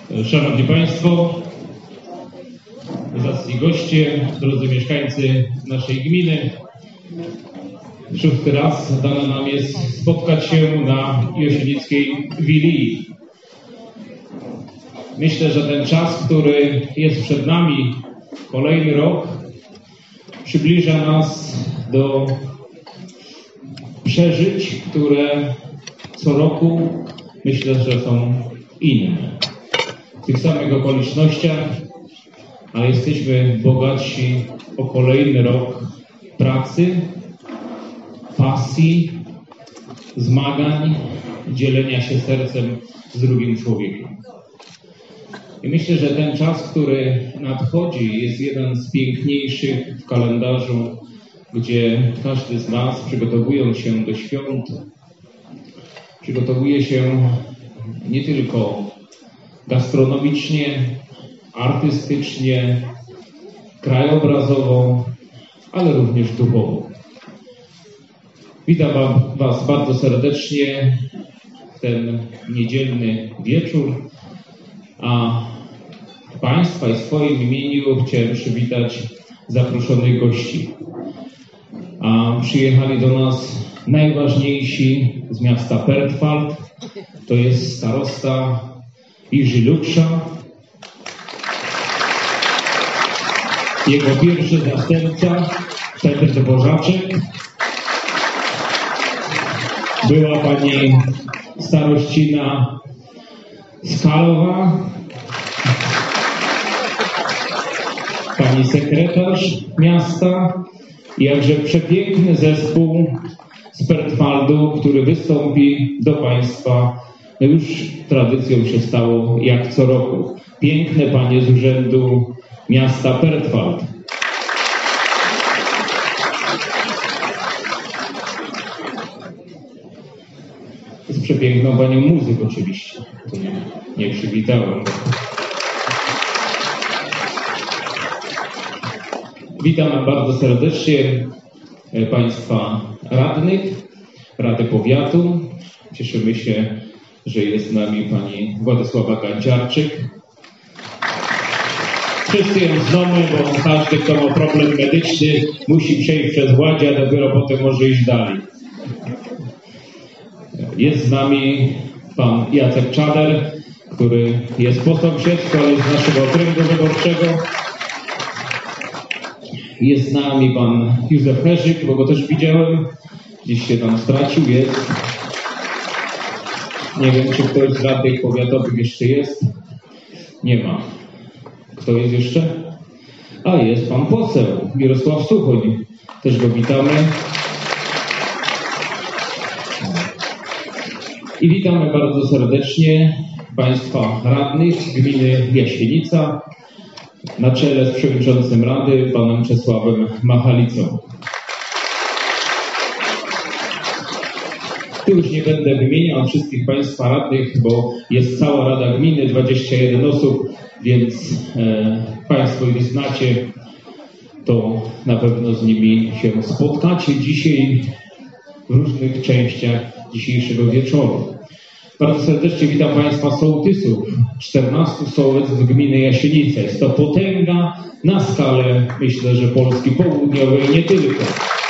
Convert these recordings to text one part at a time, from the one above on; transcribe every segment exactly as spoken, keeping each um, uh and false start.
Szanowni Państwo, zacni goście, drodzy mieszkańcy naszej gminy, szósty raz dane nam jest spotkać się na Josienickiej Wilii. Myślę, że ten czas, który jest przed nami, kolejny rok, przybliża nas do przeżyć, które co roku myślę, że są inne. W tych samych okolicznościach, ale jesteśmy bogatsi o kolejny rok pracy, pasji, zmagań, dzielenia się sercem z drugim człowiekiem. I myślę, że ten czas, który nadchodzi, jest jeden z piękniejszych w kalendarzu, gdzie każdy z nas, przygotowując się do świąt, przygotowuje się nie tylko gastronomicznie, artystycznie, krajobrazowo, ale również duchowo. Witam Was bardzo serdecznie w ten niedzielny wieczór, a Państwa i w swoim imieniu chciałem przywitać zaproszonych gości. A przyjechali do nas najważniejsi z miasta Pertwald, to jest starosta Jerzy Luksza, jego pierwszy zastępca Petr Dworzaczek, była pani starościna Skalowa, pani sekretarz miasta i jakże przepiękny zespół z Pertwaldu, który wystąpi do Państwa. No już tradycją się stało jak co roku. Piękne panie z Urzędu Miasta Pertwald. Z przepiękną panią muzyk oczywiście. To nie, nie przywitałem. Witam bardzo serdecznie Państwa radnych, Rady Powiatu. Cieszymy się, że jest z nami pani Władysława Kanciarczyk. Wszyscy ją znamy, bo każdy, kto ma problem medyczny, musi przejść przez Władzia, a dopiero potem może iść dalej. Jest z nami pan Jacek Czader, który jest po sąsiedztwu, ale jest z naszego okręgu wyborczego. Jest z nami pan Józef Herzyk, bo go też widziałem. Gdzieś się tam stracił, jest. Nie wiem, czy ktoś z radnych powiatowych jeszcze jest. Nie ma. Kto jest jeszcze? A, jest pan poseł Mirosław Suchoń. Też go witamy. I witamy bardzo serdecznie Państwa radnych z gminy Jasienica na czele z przewodniczącym Rady, panem Czesławem Machalicą. Tu już nie będę wymieniał wszystkich Państwa radnych, bo jest cała Rada Gminy, dwadzieścia jeden osób, więc e, Państwo ich znacie, to na pewno z nimi się spotkacie dzisiaj w różnych częściach dzisiejszego wieczoru. Bardzo serdecznie witam Państwa sołtysów, czternastu sołectw w gminy Jasienica. Jest to potęga na skalę, myślę, że Polski Południowej nie tylko.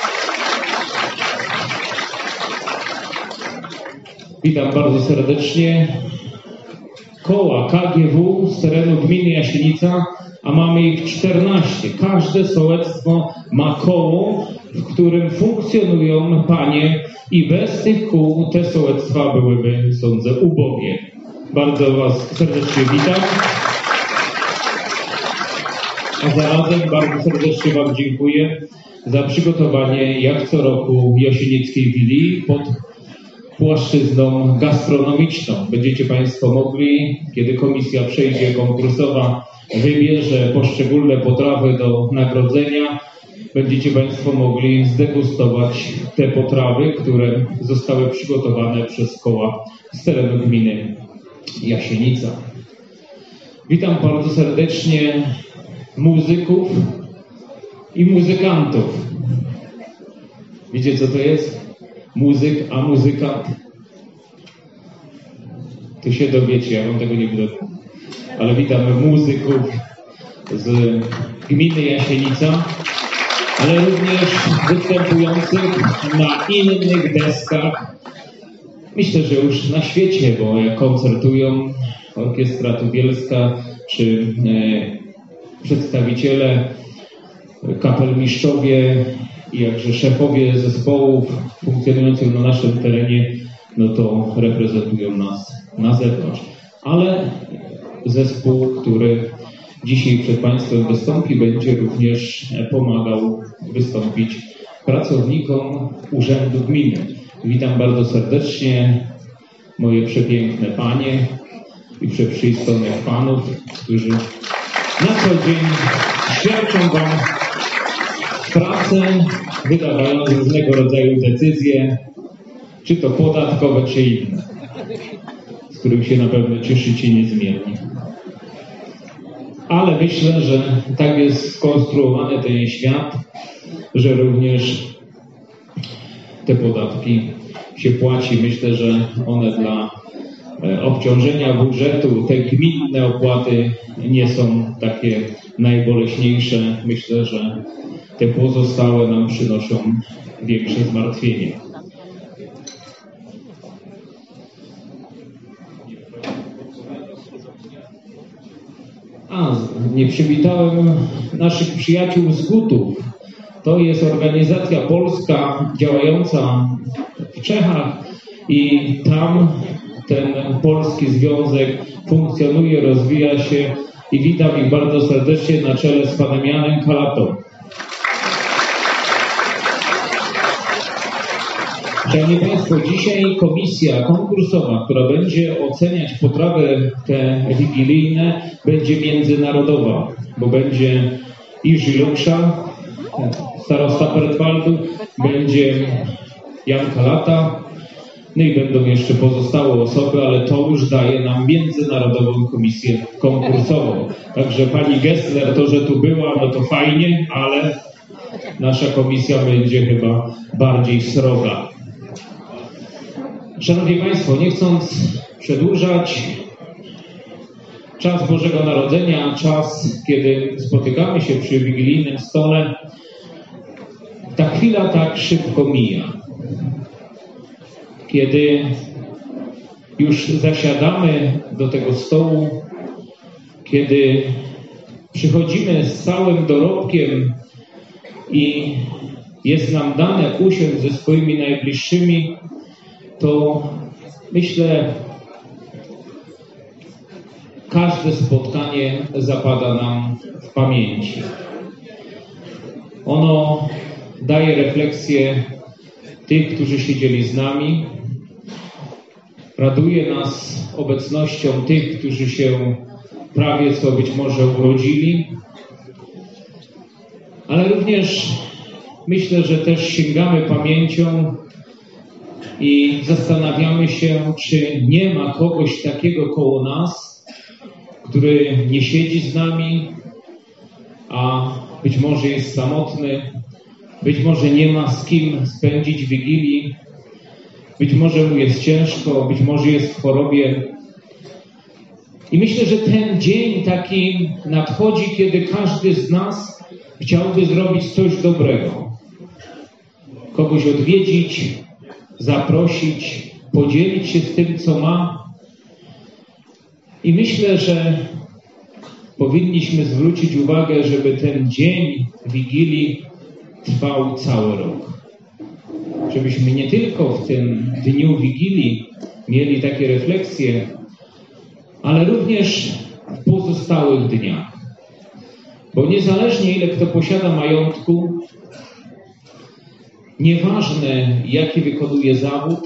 Witam bardzo serdecznie koła K G W z terenu gminy Jasienica, a mamy ich czternaście. Każde sołectwo ma koło, w którym funkcjonują panie i bez tych kół te sołectwa byłyby, sądzę, ubogie. Bardzo Was serdecznie witam. A zarazem bardzo serdecznie Wam dziękuję za przygotowanie, jak co roku, Josienickiej Wilii pod płaszczyzną gastronomiczną. Będziecie Państwo mogli, kiedy komisja przejdzie konkursowa, wybierze poszczególne potrawy do nagrodzenia, będziecie Państwo mogli zdegustować te potrawy, które zostały przygotowane przez koła z terenu gminy Jasienica. Witam bardzo serdecznie muzyków i muzykantów. Wiecie, co to jest? Muzyk, a muzykant. To się dowiecie, ja wam tego nie będę ale witamy muzyków z gminy Jasienica, ale również występujących na innych deskach. Myślę, że już na świecie, bo jak koncertują Orkiestra Tubielska czy e, przedstawiciele, kapelmistrzowie i jakże szefowie zespołów funkcjonujących na naszym terenie, no to reprezentują nas na zewnątrz. Ale zespół, który dzisiaj przed Państwem wystąpi, będzie również pomagał wystąpić pracownikom Urzędu Gminy. Witam bardzo serdecznie moje przepiękne panie i przeprzystojnych panów, którzy na co dzień świadczą Wam pracę, wydawając różnego rodzaju decyzje, czy to podatkowe, czy inne, z których się na pewno cieszycie niezmiernie. Ale myślę, że tak jest skonstruowany ten świat, że również te podatki się płaci. Myślę, że one dla obciążenia budżetu, te gminne opłaty nie są takie najboleśniejsze. Myślę, że te pozostałe nam przynoszą większe zmartwienie. A, nie przywitałem naszych przyjaciół z Gutów. To jest organizacja polska działająca w Czechach i tam ten polski związek funkcjonuje, rozwija się i witam ich bardzo serdecznie na czele z panem Janem Kalatą. Szanowni Państwo, dzisiaj komisja konkursowa, która będzie oceniać potrawy te wigilijne, będzie międzynarodowa, bo będzie Iży Luksza, starosta Pertwaldu, będzie Jan Kalata, no i będą jeszcze pozostałe osoby, ale to już daje nam międzynarodową komisję konkursową. Także pani Gessler, to, że tu była, no to fajnie, ale nasza komisja będzie chyba bardziej sroga. Szanowni Państwo, nie chcąc przedłużać, czas Bożego Narodzenia, czas, kiedy spotykamy się przy wigilijnym stole, ta chwila tak szybko mija. Kiedy już zasiadamy do tego stołu, kiedy przychodzimy z całym dorobkiem i jest nam dane usiąść ze swoimi najbliższymi, to myślę, każde spotkanie zapada nam w pamięci. Ono daje refleksję tych, którzy siedzieli z nami, raduje nas obecnością tych, którzy się prawie co być może urodzili, ale również myślę, że też sięgamy pamięcią i zastanawiamy się, czy nie ma kogoś takiego koło nas, który nie siedzi z nami, a być może jest samotny, być może nie ma z kim spędzić Wigilii, być może mu jest ciężko, być może jest w chorobie. I myślę, że ten dzień taki nadchodzi, kiedy każdy z nas chciałby zrobić coś dobrego. Kogoś odwiedzić, zaprosić, podzielić się z tym, co ma. I myślę, że powinniśmy zwrócić uwagę, żeby ten dzień Wigilii trwał cały rok. Żebyśmy nie tylko w tym dniu Wigilii mieli takie refleksje, ale również w pozostałych dniach. Bo niezależnie ile kto posiada majątku, nieważne jaki wykonuje zawód,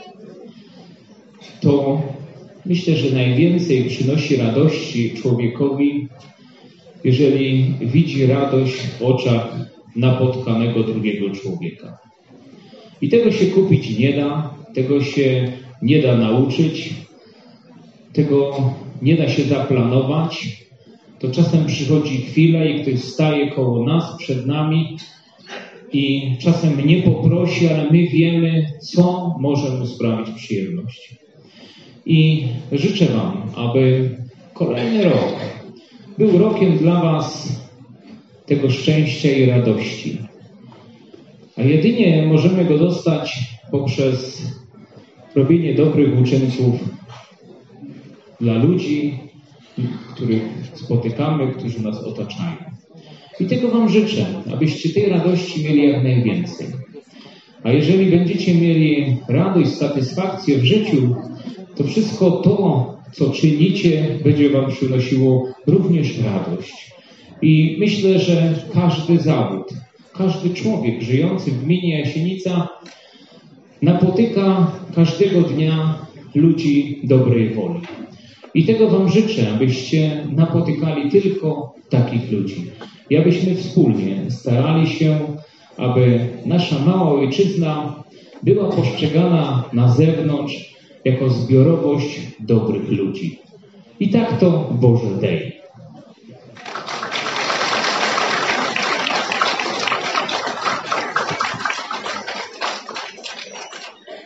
to myślę, że najwięcej przynosi radości człowiekowi, jeżeli widzi radość w oczach napotkanego drugiego człowieka. I tego się kupić nie da, tego się nie da nauczyć, tego nie da się zaplanować. To czasem przychodzi chwila i ktoś staje koło nas, przed nami i czasem nie poprosi, ale my wiemy, co może mu sprawić przyjemność. I życzę Wam, aby kolejny rok był rokiem dla was tego szczęścia i radości. A jedynie możemy go dostać poprzez robienie dobrych uczynków dla ludzi, których spotykamy, którzy nas otaczają. I tego wam życzę, abyście tej radości mieli jak najwięcej. A jeżeli będziecie mieli radość, satysfakcję w życiu, to wszystko to, co czynicie, będzie wam przynosiło również radość. I myślę, że każdy zawód, każdy człowiek żyjący w gminie Jasienica napotyka każdego dnia ludzi dobrej woli. I tego wam życzę, abyście napotykali tylko takich ludzi. I abyśmy wspólnie starali się, aby nasza mała ojczyzna była postrzegana na zewnątrz jako zbiorowość dobrych ludzi. I tak to Boże dej.